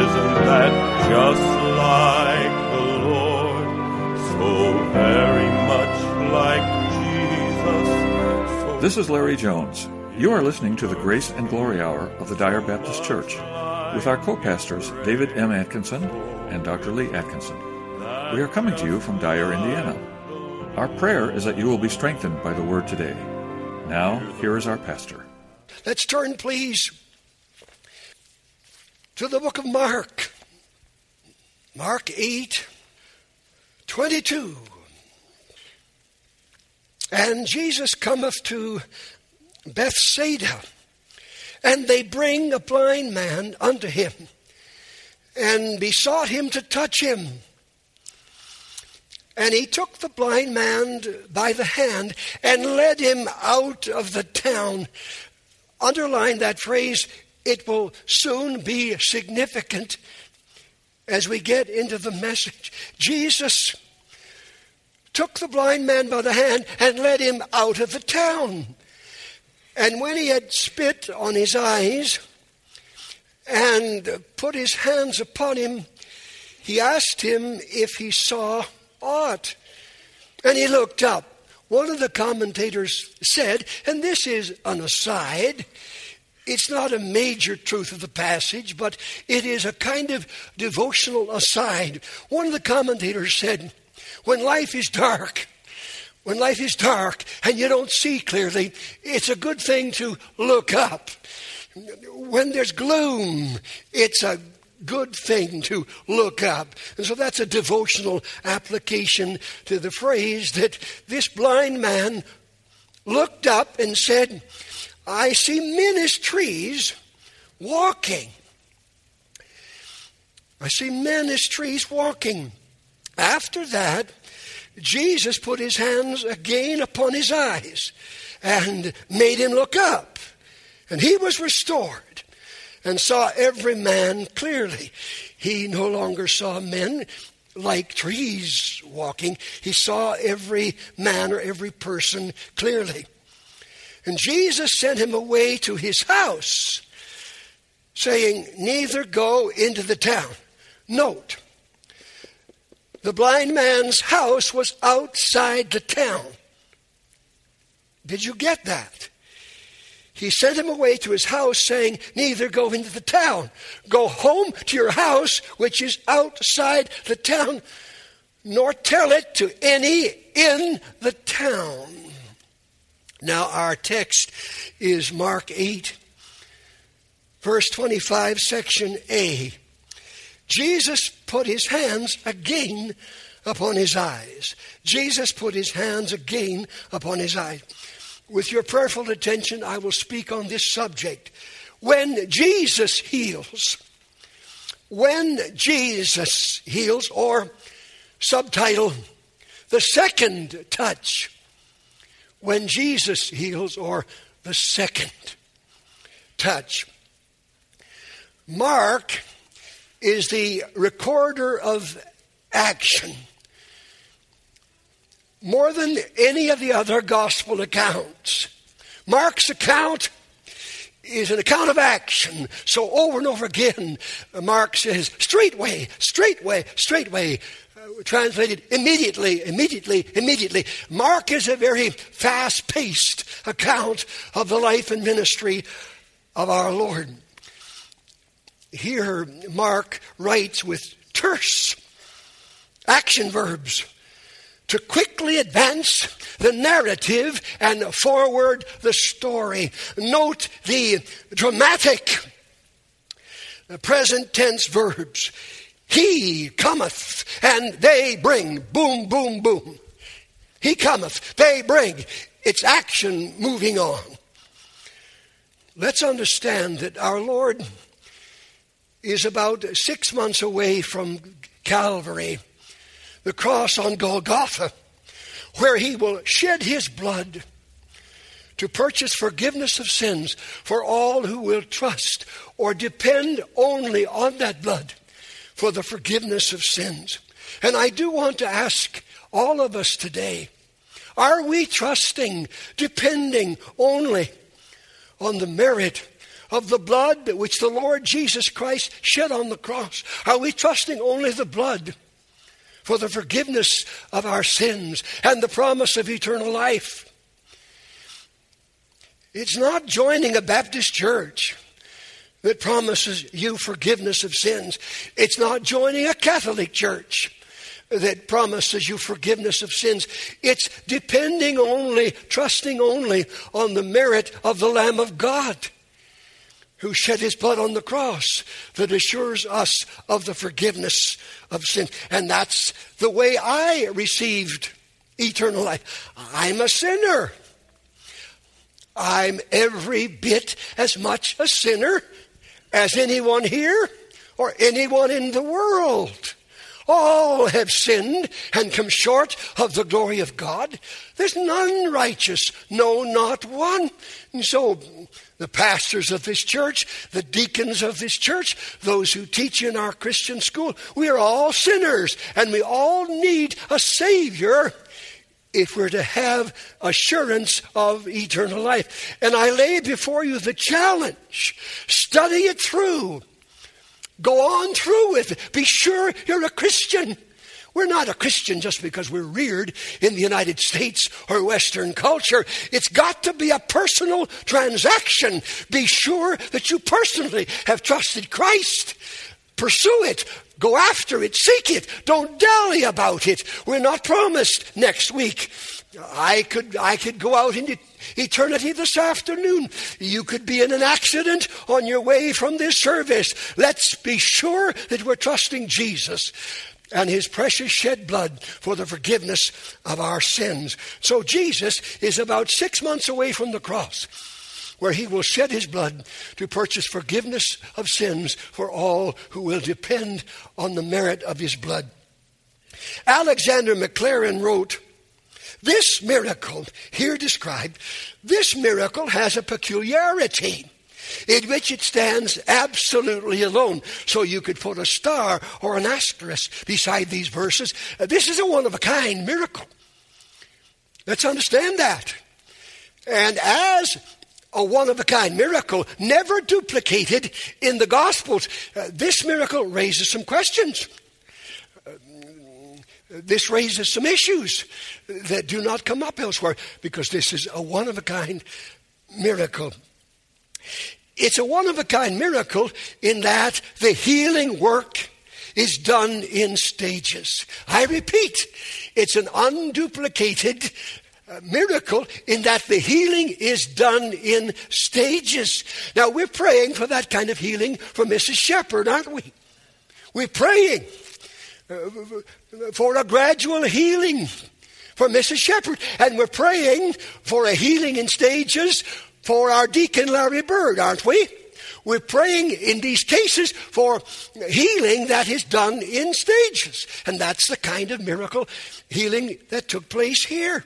Isn't that just like the Lord? So very much like Jesus. This is Larry Jones. You are listening to the Grace and Glory Hour of the Dyer Baptist Church with our co-pastors David M. Atkinson and Dr. Lee Atkinson. We are coming to you from Dyer, Indiana. Our prayer is that you will be strengthened by the Word today. Now, here is our pastor. Let's turn, please, to the book of Mark. Mark 8:22. And Jesus cometh to Bethsaida, and they bring a blind man unto him, and besought him to touch him. And he took the blind man by the hand and led him out of the town. Underline that phrase. It will soon be significant as we get into the message. Jesus took the blind man by the hand and led him out of the town. And when he had spit on his eyes and put his hands upon him, he asked him if he saw aught. And he looked up. One of the commentators said, and this is an aside, it's not a major truth of the passage, but it is a kind of devotional aside. One of the commentators said, when life is dark and you don't see clearly, it's a good thing to look up. When there's gloom, it's a good thing to look up. And so that's a devotional application to the phrase that this blind man looked up and said, I see men as trees walking. I see men as trees walking. After that, Jesus put his hands again upon his eyes and made him look up. And he was restored and saw every man clearly. He no longer saw men like trees walking. He saw every man or every person clearly. And Jesus sent him away to his house, saying, neither go into the town. Note, the blind man's house was outside the town. Did you get that? He sent him away to his house, saying, neither go into the town. Go home to your house, which is outside the town, nor tell it to any in the town. Now our text is Mark 8, verse 25, section A. Jesus put his hands again upon his eyes. Jesus put his hands again upon his eyes. With your prayerful attention, I will speak on this subject. When Jesus heals, or subtitle, the second touch. When Jesus heals, or the second touch. Mark is the recorder of action. More than any of the other gospel accounts, Mark's account is an account of action. So over and over again, Mark says, straightway, straightway, straightway. Translated immediately, immediately, immediately. Mark is a very fast-paced account of the life and ministry of our Lord. Here, Mark writes with terse action verbs to quickly advance the narrative and forward the story. Note the dramatic present tense verbs. He cometh, and they bring. Boom, boom, boom. He cometh, they bring. It's action moving on. Let's understand that our Lord is about 6 months away from Calvary, the cross on Golgotha, where he will shed his blood to purchase forgiveness of sins for all who will trust or depend only on that blood for the forgiveness of sins. And I do want to ask all of us today, are we trusting, depending only on the merit of the blood which the Lord Jesus Christ shed on the cross? Are we trusting only the blood for the forgiveness of our sins and the promise of eternal life? It's not joining a Baptist church that promises you forgiveness of sins. It's not joining a Catholic church that promises you forgiveness of sins. It's depending only, trusting only on the merit of the Lamb of God who shed his blood on the cross that assures us of the forgiveness of sin. And that's the way I received eternal life. I'm a sinner. I'm every bit as much a sinner as anyone here or anyone in the world. All have sinned and come short of the glory of God. There's none righteous, no, not one. And so the pastors of this church, the deacons of this church, those who teach in our Christian school, we are all sinners, and we all need a Savior if we're to have assurance of eternal life. And I lay before you the challenge. Study it through. Go on through with it. Be sure you're a Christian. We're not a Christian just because we're reared in the United States or Western culture. It's got to be a personal transaction. Be sure that you personally have trusted Christ. Pursue it. Go after it. Seek it. Don't dally about it. We're not promised next week. I could go out into eternity this afternoon. You could be in an accident on your way from this service. Let's be sure that we're trusting Jesus and his precious shed blood for the forgiveness of our sins. So Jesus is about 6 months away from the cross, where he will shed his blood to purchase forgiveness of sins for all who will depend on the merit of his blood. Alexander Maclaren wrote, "This miracle, here described, this miracle has a peculiarity in which it stands absolutely alone." So you could put a star or an asterisk beside these verses. This is a one-of-a-kind miracle. Let's understand that. And as a one-of-a-kind miracle, never duplicated in the Gospels, this miracle raises some questions. This raises some issues that do not come up elsewhere because this is a one-of-a-kind miracle. It's a one-of-a-kind miracle in that the healing work is done in stages. I repeat, it's an unduplicated miracle in that the healing is done in stages. Now, we're praying for that kind of healing for Mrs. Shepherd, aren't we? We're praying for a gradual healing for Mrs. Shepherd. And we're praying for a healing in stages for our deacon Larry Bird, aren't we? We're praying in these cases for healing that is done in stages. And that's the kind of miracle healing that took place here.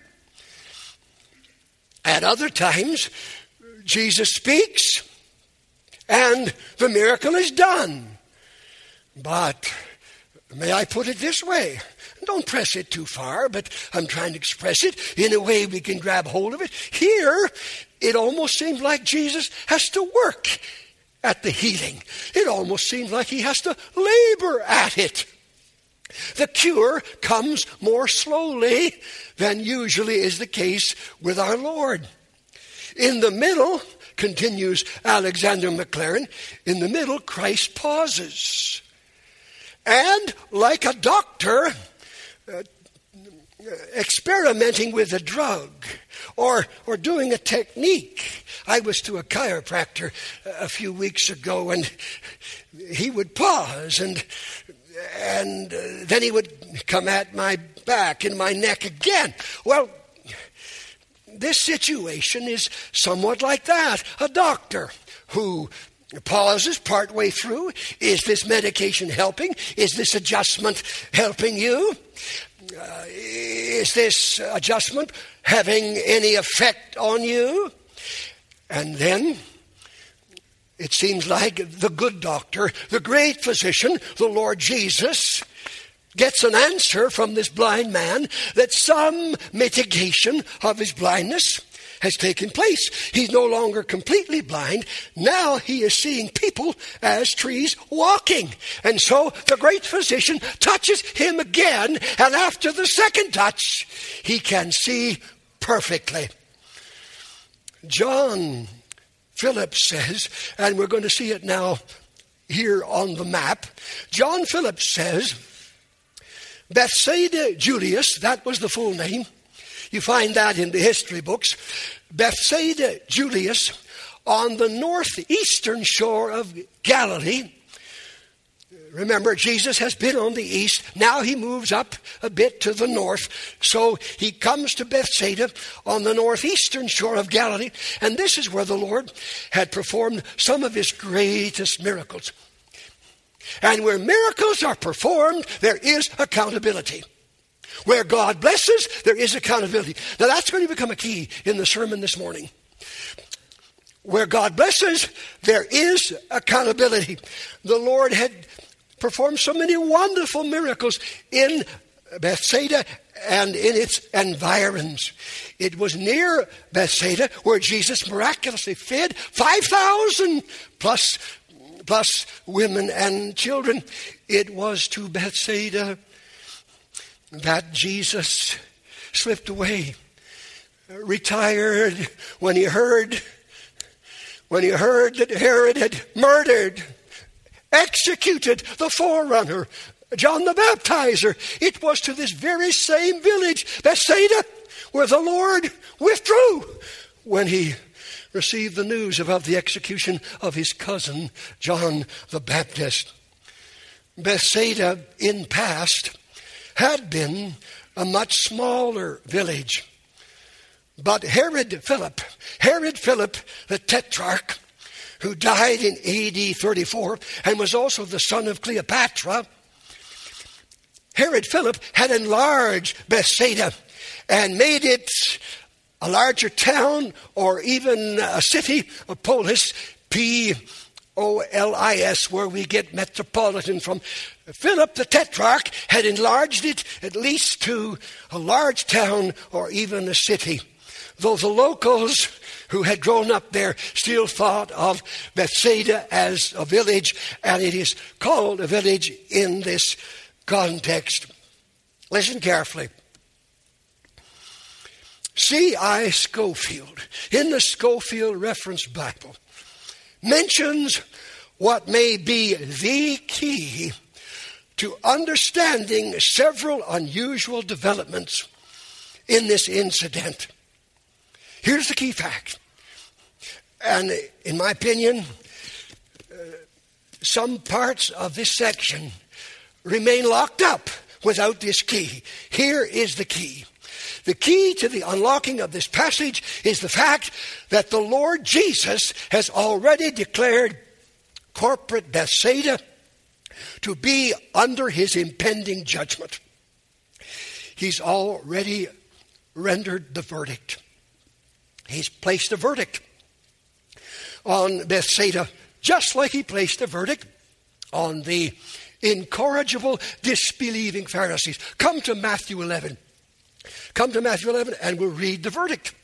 At other times, Jesus speaks and the miracle is done. But may I put it this way? Don't press it too far, but I'm trying to express it in a way we can grab hold of it. Here, it almost seems like Jesus has to work at the healing. It almost seems like he has to labor at it. The cure comes more slowly than usually is the case with our Lord. In the middle, continues Alexander Maclaren, in the middle, Christ pauses. And like a doctor experimenting with a drug or doing a technique. I was to a chiropractor a few weeks ago, and he would pause and then he would come at my back and my neck again. Well, this situation is somewhat like that. A doctor who pauses partway through. Is this medication helping? Is this adjustment helping you? Is this adjustment having any effect on you? And then it seems like the good doctor, the great physician, the Lord Jesus, gets an answer from this blind man that some mitigation of his blindness has taken place. He's no longer completely blind. Now he is seeing people as trees walking. And so the great physician touches him again, and after the second touch, he can see perfectly. John Phillips says, and we're going to see it now here on the map. John Phillips says, Bethsaida Julius, that was the full name. You find that in the history books. Bethsaida Julius, on the northeastern shore of Galilee. Remember, Jesus has been on the east. Now he moves up a bit to the north. So he comes to Bethsaida on the northeastern shore of Galilee. And this is where the Lord had performed some of his greatest miracles. And where miracles are performed, there is accountability. Where God blesses, there is accountability. Now that's going to become a key in the sermon this morning. Where God blesses, there is accountability. The Lord had performed so many wonderful miracles in Bethsaida and in its environs. It was near Bethsaida where Jesus miraculously fed 5,000 plus women and children. It was to Bethsaida that Jesus slipped away, retired when he heard that Herod had murdered, executed the forerunner, John the Baptizer. It was to this very same village, Bethsaida, where the Lord withdrew when he received the news about the execution of his cousin, John the Baptist. Bethsaida, in past, had been a much smaller village. But Herod Philip, the tetrarch, who died in AD 34 and was also the son of Cleopatra, Herod Philip had enlarged Bethsaida and made it a larger town or even a city, a polis, P-O-L-I-S, where we get metropolitan from. Philip the Tetrarch had enlarged it at least to a large town or even a city. Though the locals who had grown up there still thought of Bethsaida as a village, and it is called a village in this context. Listen carefully. C.I. Scofield, in the Scofield Reference Bible, mentions what may be the key to understanding several unusual developments in this incident. Here's the key fact. And in my opinion, some parts of this section remain locked up without this key. Here is the key. The key to the unlocking of this passage is the fact that the Lord Jesus has already declared corporate Bethsaida to be under his impending judgment. He's already rendered the verdict. He's placed a verdict on Bethsaida, just like he placed a verdict on the incorrigible, disbelieving Pharisees. Come to Matthew 11. Come to Matthew 11 and we'll read the verdict.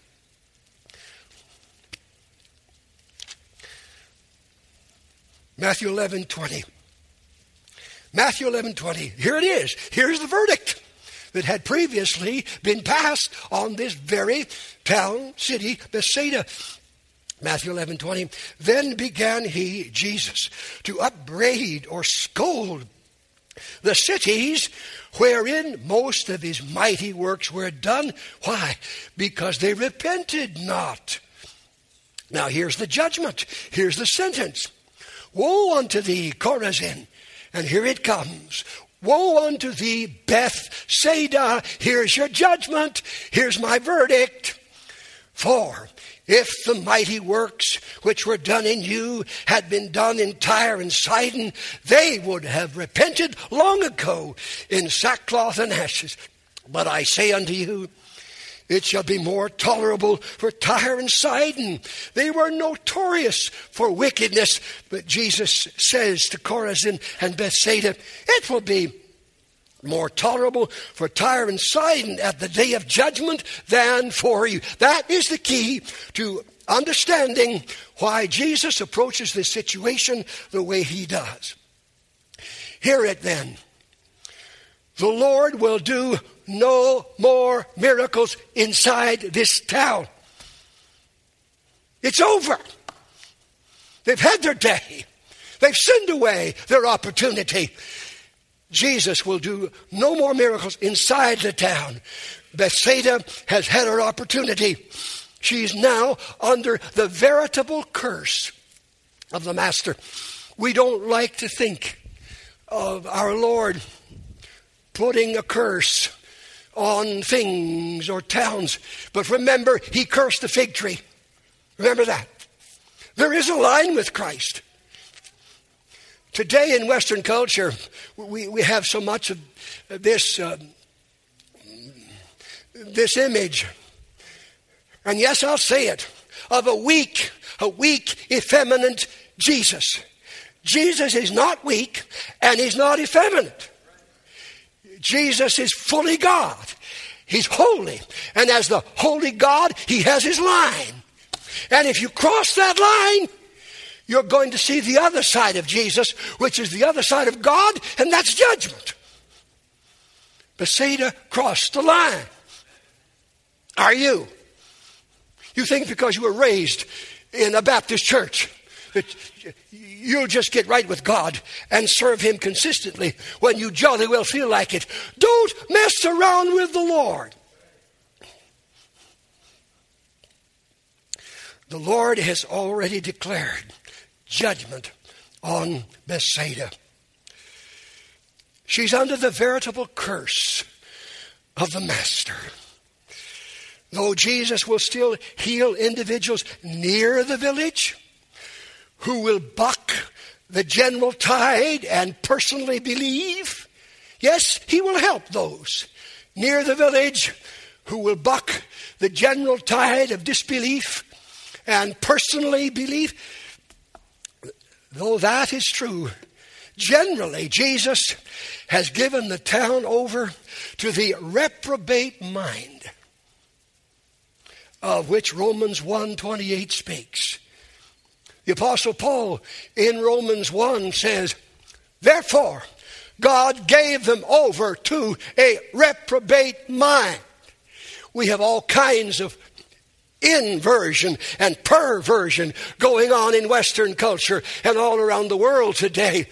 Matthew 11:20. Matthew 11:20. Here it is. Here's the verdict that had previously been passed on this very town, city, Bethsaida. Matthew 11:20. Then began he, Jesus, to upbraid or scold the cities wherein most of his mighty works were done. Why? Because they repented not. Now here's the judgment. Here's the sentence. Woe unto thee, Chorazin. And here it comes. Woe unto thee, Bethsaida. Here's your judgment. Here's my verdict. For if the mighty works which were done in you had been done in Tyre and Sidon, they would have repented long ago in sackcloth and ashes. But I say unto you, it shall be more tolerable for Tyre and Sidon. They were notorious for wickedness. But Jesus says to Chorazin and Bethsaida, it will be more tolerable for Tyre and Sidon at the day of judgment than for you. That is the key to understanding why Jesus approaches this situation the way he does. Hear it then. The Lord will do no more miracles inside this town. It's over. They've had their day. They've sinned away their opportunity. Jesus will do no more miracles inside the town. Bethsaida has had her opportunity. She's now under the veritable curse of the Master. We don't like to think of our Lord putting a curse on things or towns. But remember, he cursed the fig tree. Remember that. There is a line with Christ. Today in Western culture, we have so much of this image. And yes, I'll say it, of a weak, effeminate Jesus. Jesus is not weak and he's not effeminate. Jesus is fully God. He's holy. And as the holy God, he has his line. And if you cross that line, you're going to see the other side of Jesus, which is the other side of God, and that's judgment. Bethsaida crossed the line. Are you? You think because you were raised in a Baptist church that you'll just get right with God and serve him consistently when you jolly well feel like it. Don't mess around with the Lord. The Lord has already declared judgment on Bethsaida. She's under the veritable curse of the Master. Though Jesus will still heal individuals near the village who will buck the general tide and personally believe, yes, he will help those near the village who will buck the general tide of disbelief and personally believe. Though that is true, generally Jesus has given the town over to the reprobate mind, of which Romans 1:28 speaks. The Apostle Paul in Romans 1 says, therefore, God gave them over to a reprobate mind. We have all kinds of inversion and perversion going on in Western culture and all around the world today.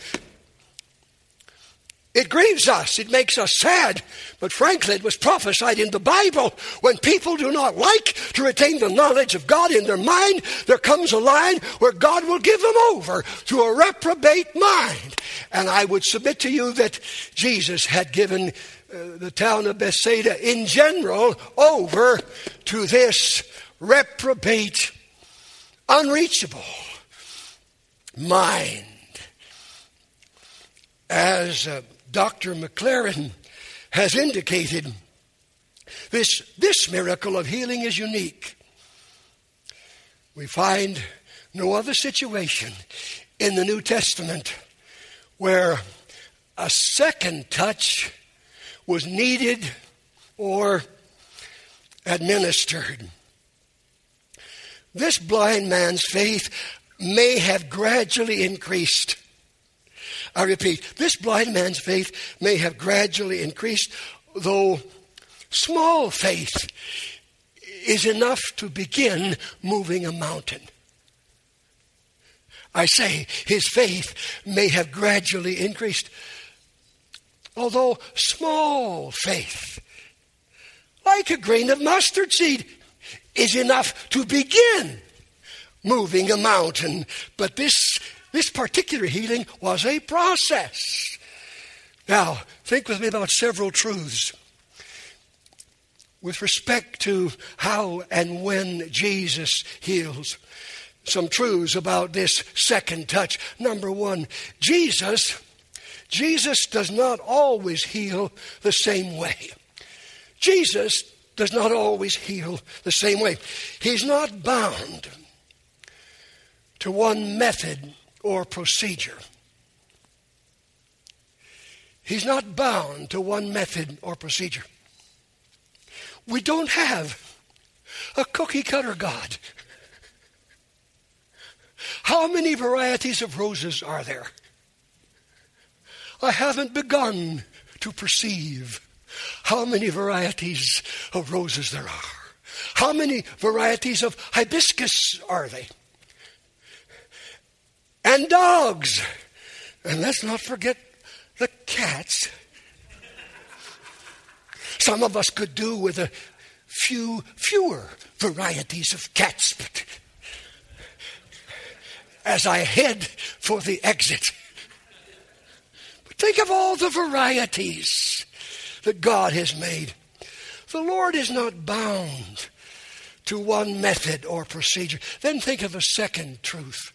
It grieves us. It makes us sad. But frankly, it was prophesied in the Bible. When people do not like to retain the knowledge of God in their mind, there comes a line where God will give them over to a reprobate mind. And I would submit to you that Jesus had given the town of Bethsaida in general over to this reprobate, unreachable mind. As Dr. McLaren has indicated, this miracle of healing is unique. We find no other situation in the New Testament where a second touch was needed or administered. This blind man's faith may have gradually increased. I repeat, this blind man's faith may have gradually increased, though small faith is enough to begin moving a mountain. I say his faith may have gradually increased, although small faith, like a grain of mustard seed, is enough to begin moving a mountain. But this particular healing was a process. Now, think with me about several truths with respect to how and when Jesus heals. Some truths about this second touch. Number one, Jesus does not always heal the same way. Jesus does not always heal the same way. He's not bound to one method or procedure. He's not bound to one method or procedure. We don't have a cookie-cutter God. How many varieties of roses are there? I haven't begun to perceive how many varieties of roses there are. How many varieties of hibiscus are they? And dogs. And let's not forget the cats. Some of us could do with a fewer varieties of cats. But as I head for the exit, but think of all the varieties that God has made. The Lord is not bound to one method or procedure. Then think of a second truth.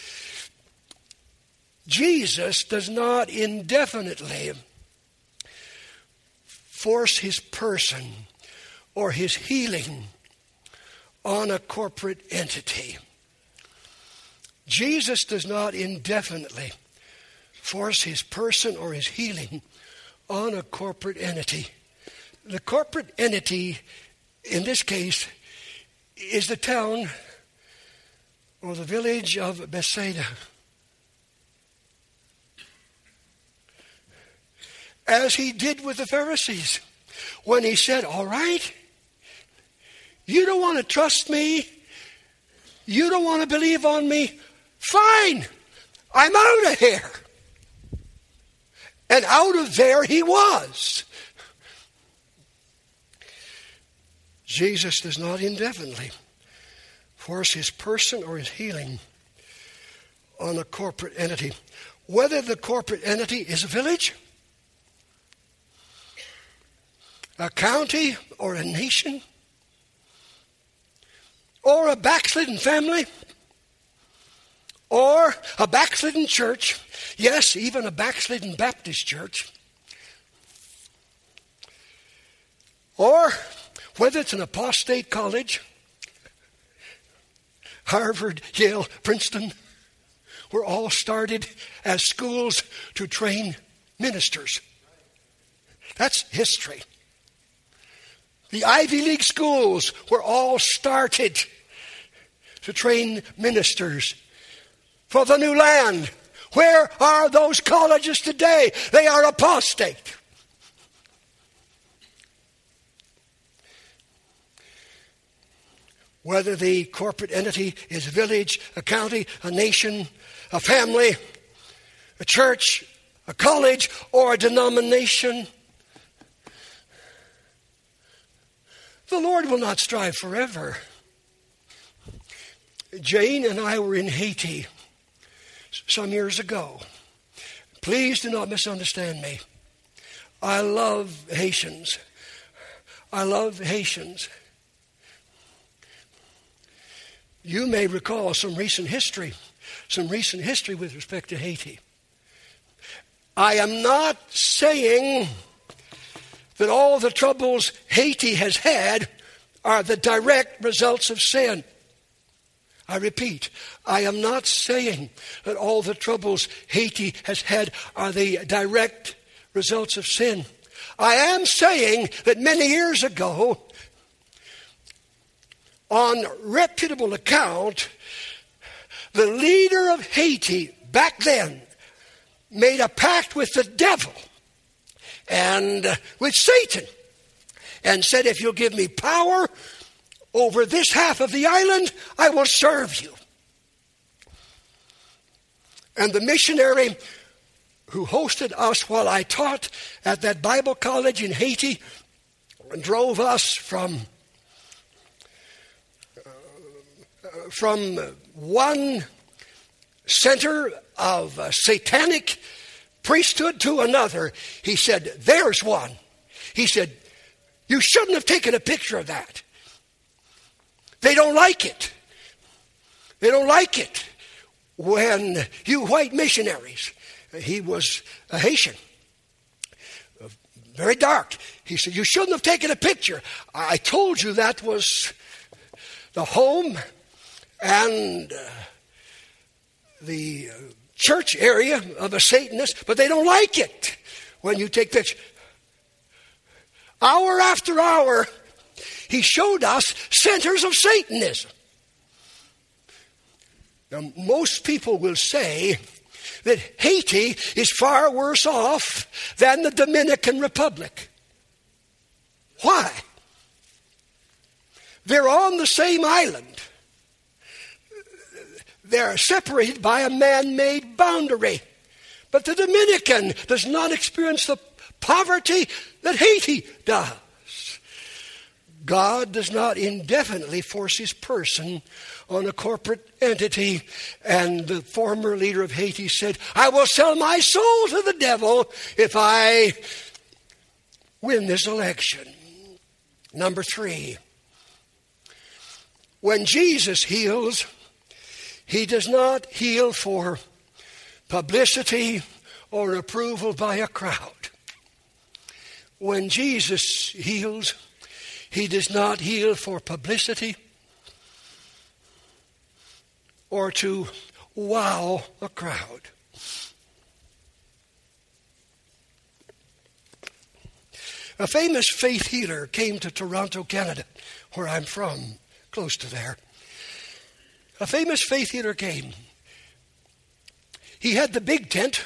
Jesus does not indefinitely force his person or his healing on a corporate entity. Jesus does not indefinitely force his person or his healing on a corporate entity. The corporate entity, in this case, is the town or the village of Bethsaida. As he did with the Pharisees when he said, all right, you don't want to trust me, you don't want to believe on me, fine, I'm out of here. And out of there he was. Jesus does not indefinitely force his person or his healing on a corporate entity. Whether the corporate entity is a village, a county, or a nation, or a backslidden family, or a backslidden church, yes, even a backslidden Baptist church, or whether it's an apostate college, Harvard, Yale, Princeton, were all started as schools to train ministers. That's history. The Ivy League schools were all started to train ministers for the new land. Where are those colleges today? They are apostate. Whether the corporate entity is a village, a county, a nation, a family, a church, a college, or a denomination, the Lord will not strive forever. Jane and I were in Haiti some years ago. Please do not misunderstand me. I love Haitians. I love Haitians. You may recall some recent history with respect to Haiti. I am not saying that all the troubles Haiti has had are the direct results of sin. I repeat, I am not saying that all the troubles Haiti has had are the direct results of sin. I am saying that many years ago, on reputable account, the leader of Haiti back then made a pact with the devil and with Satan and said, if you'll give me power over this half of the island, I will serve you. And the missionary who hosted us while I taught at that Bible college in Haiti drove us from one center of satanic priesthood to another. He said, there's one. He said, you shouldn't have taken a picture of that. They don't like it. They don't like it when you white missionaries, he was a Haitian, very dark. He said, you shouldn't have taken a picture. I told you that was the home and the church area of a Satanist, but they don't like it when you take pictures. Hour after hour, he showed us centers of Satanism. Now, most people will say that Haiti is far worse off than the Dominican Republic. Why? They're on the same island. They're separated by a man-made boundary. But the Dominican does not experience the poverty that Haiti does. God does not indefinitely force his person on a corporate entity. And the former leader of Haiti said, I will sell my soul to the devil if I win this election. Number 3, when Jesus heals, he does not heal for publicity or approval by a crowd. When Jesus heals, he does not heal for publicity or to wow a crowd. A famous faith healer came to Toronto, Canada, where I'm from, close to there. A famous faith healer came. He had the big tent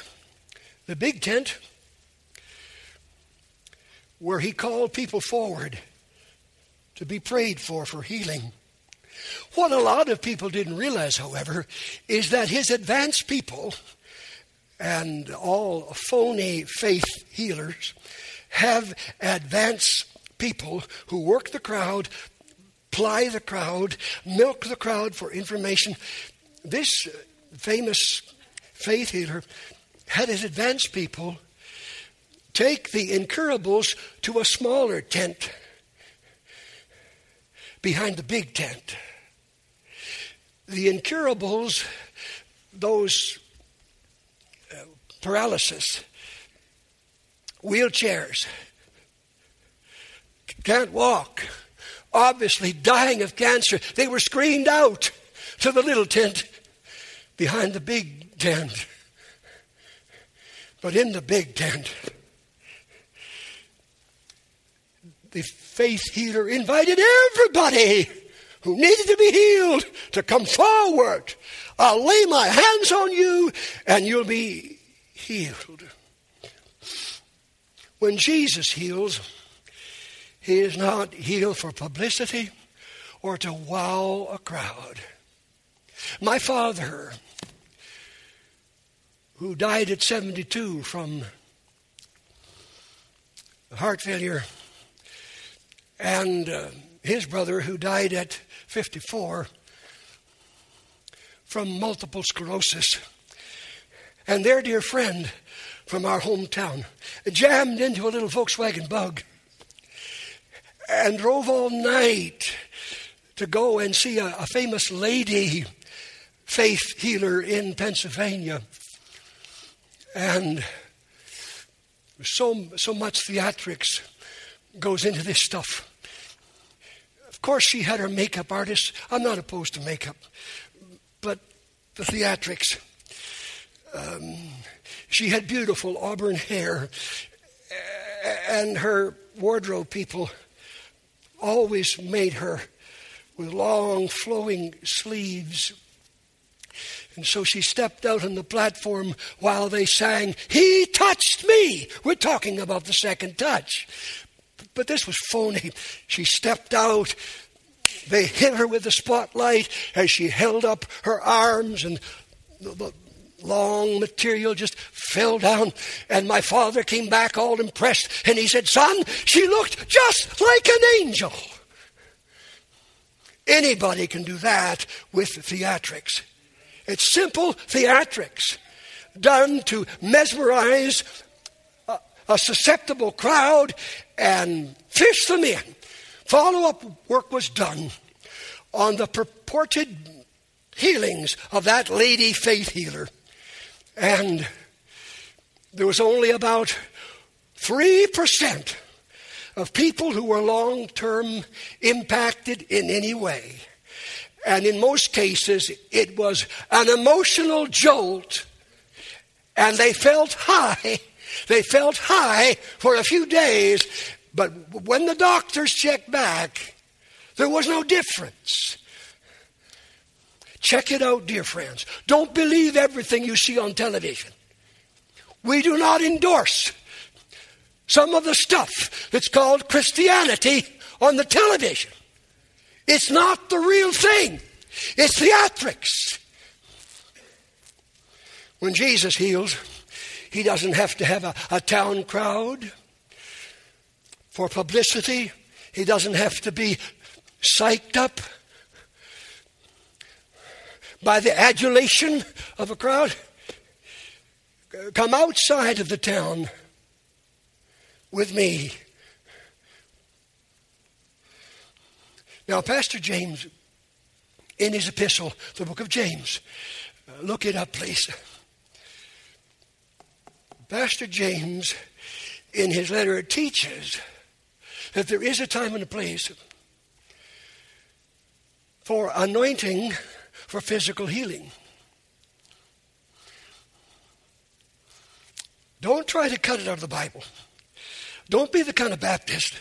where he called people forward to be prayed for healing. What a lot of people didn't realize, however, is that his advanced people and all phony faith healers have advanced people who work the crowd, ply the crowd, milk the crowd for information. This famous faith healer had his advanced people take the incurables to a smaller tent behind the big tent. The incurables, those paralysis, wheelchairs, can't walk, obviously dying of cancer, they were screened out to the little tent behind the big tent. But in the big tent, the faith healer invited everybody who needed to be healed to come forward. I'll lay my hands on you and you'll be healed. When Jesus heals, he is not healed for publicity or to wow a crowd. My father, who died at 72 from heart failure, and his brother, who died at 54 from multiple sclerosis, and their dear friend from our hometown jammed into a little Volkswagen Bug and drove all night to go and see a famous lady faith healer in Pennsylvania. And so much theatrics goes into this stuff. Of course, she had her makeup artist. I'm not opposed to makeup, but the theatrics. She had beautiful auburn hair, and her wardrobe people always made her with long flowing sleeves. And so she stepped out on the platform while they sang, "He touched me." We're talking about the second touch. But this was phony. She stepped out. They hit her with the spotlight as she held up her arms, and the long material just fell down. And my father came back all impressed, and he said, "Son, she looked just like an angel." Anybody can do that with theatrics. It's simple theatrics done to mesmerize a susceptible crowd and fish them in. Follow-up work was done on the purported healings of that lady faith healer. And there was only about 3% of people who were long-term impacted in any way. And in most cases, it was an emotional jolt, and they felt high They felt high for a few days, but when the doctors checked back, there was no difference. Check it out, dear friends. Don't believe everything you see on television. We do not endorse some of the stuff that's called Christianity on the television. It's not the real thing. It's theatrics. When Jesus heals, he doesn't have to have a town crowd for publicity. He doesn't have to be psyched up by the adulation of a crowd. Come outside of the town with me. Now, Pastor James, in his epistle, the book of James, look it up, please. Pastor James, in his letter, teaches that there is a time and a place for anointing for physical healing. Don't try to cut it out of the Bible. Don't be the kind of Baptist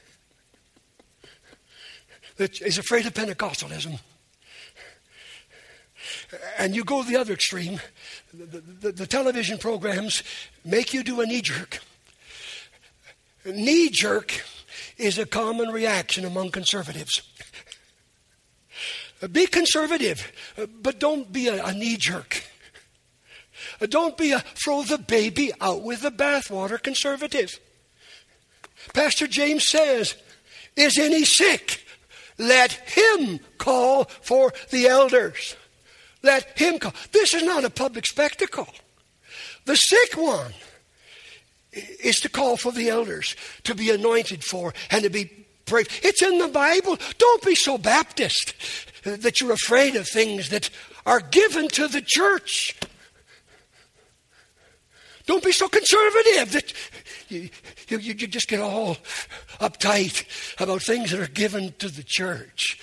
that is afraid of Pentecostalism. And you go the other extreme. The television programs make you do a knee-jerk. Knee-jerk is a common reaction among conservatives. Be conservative, but don't be a knee-jerk. Don't be a throw the baby out with the bathwater conservative. Pastor James says, is any sick? Let him call for the elders. Let him call. This is not a public spectacle. The sick one is to call for the elders, to be anointed for, and to be prayed. It's in the Bible. Don't be so Baptist that you're afraid of things that are given to the church. Don't be so conservative that you just get all uptight about things that are given to the church.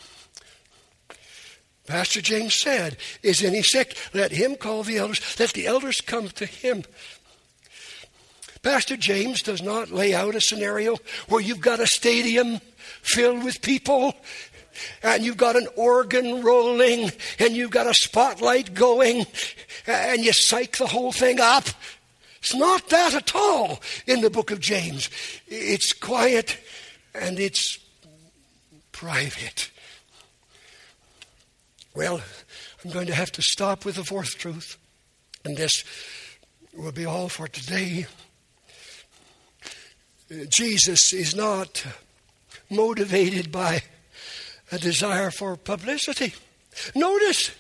Pastor James said, is any sick? Let him call the elders. Let the elders come to him. Pastor James does not lay out a scenario where you've got a stadium filled with people and you've got an organ rolling and you've got a spotlight going and you psych the whole thing up. It's not that at all in the book of James. It's quiet and it's private. Well, I'm going to have to stop with the fourth truth, and this will be all for today. Jesus is not motivated by a desire for publicity. Notice,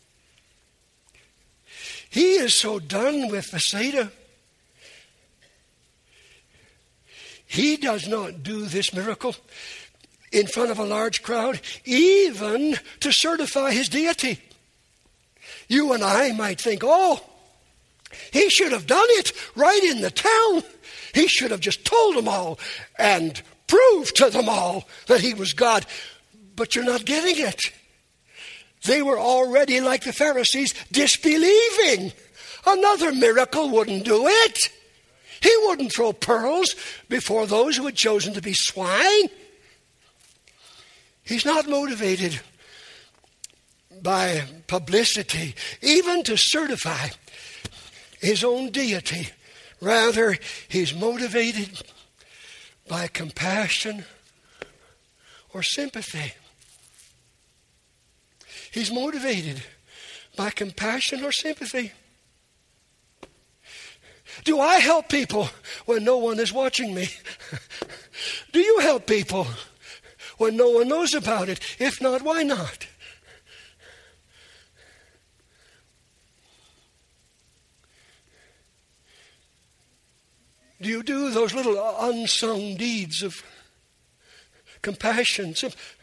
he is so done with Bethsaida. He does not do this miracle in front of a large crowd, even to certify his deity. You and I might think, oh, he should have done it right in the town. He should have just told them all and proved to them all that he was God. But you're not getting it. They were already, like the Pharisees, disbelieving. Another miracle wouldn't do it. He wouldn't throw pearls before those who had chosen to be swine. He's not motivated by publicity, even to certify his own deity. Rather, he's motivated by compassion or sympathy. He's motivated by compassion or sympathy. Do I help people when no one is watching me? Do you help people when no one knows about it? If not, why not? Do you do those little unsung deeds of compassion?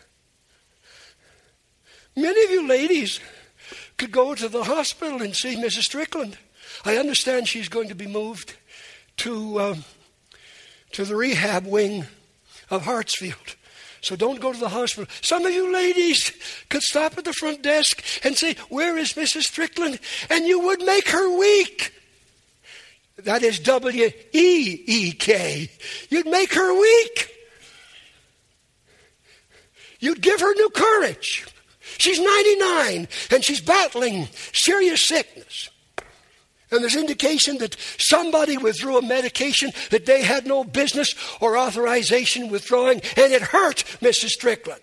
Many of you ladies could go to the hospital and see Mrs. Strickland. I understand she's going to be moved to the rehab wing of Hartsfield. So don't go to the hospital. Some of you ladies could stop at the front desk and say, "Where is Mrs. Strickland?" And you would make her weak. That is W-E-E-K. You'd make her weak. You'd give her new courage. She's 99 and she's battling serious sickness. And there's indication that somebody withdrew a medication that they had no business or authorization withdrawing, and it hurt Mrs. Strickland.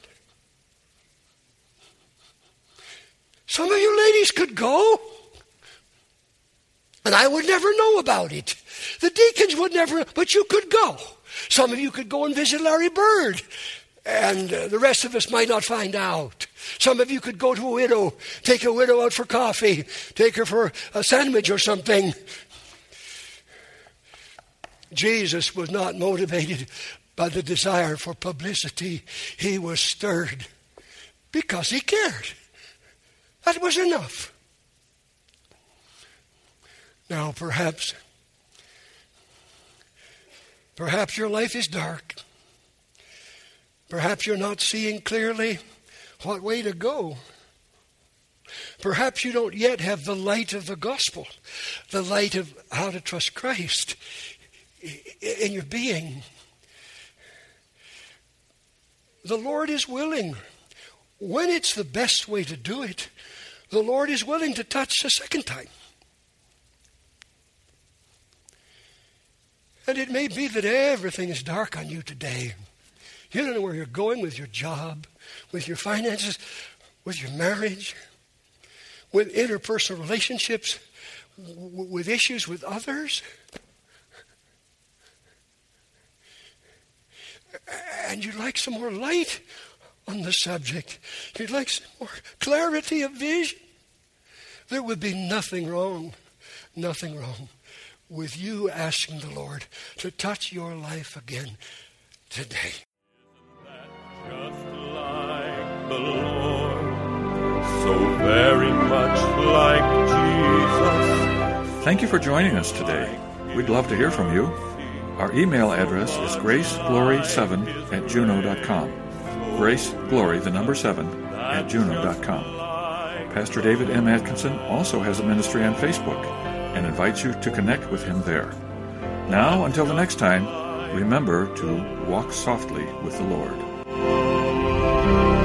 Some of you ladies could go, and I would never know about it. The deacons would never, but you could go. Some of you could go and visit Larry Bird, and the rest of us might not find out. Some of you could go to a widow, take a widow out for coffee, take her for a sandwich or something. Jesus was not motivated by the desire for publicity. He was stirred because he cared. That was enough. Now, perhaps your life is dark. Perhaps you're not seeing clearly what way to go. Perhaps you don't yet have the light of the gospel, the light of how to trust Christ in your being. The Lord is willing. When it's the best way to do it, the Lord is willing to touch a second time. And it may be that everything is dark on you today. You don't know where you're going with your job, with your finances, with your marriage, with interpersonal relationships, with issues with others. And you'd like some more light on the subject. You'd like some more clarity of vision. There would be nothing wrong with you asking the Lord to touch your life again today. Just like the Lord, so very much like Jesus. Thank you for joining us today. We'd love to hear from you. Our email address is graceglory7@juno.com. graceglory, the number 7, @juno.com. Pastor David M. Atkinson also has a ministry on Facebook and invites you to connect with him there. Now, until the next time, remember to walk softly with the Lord.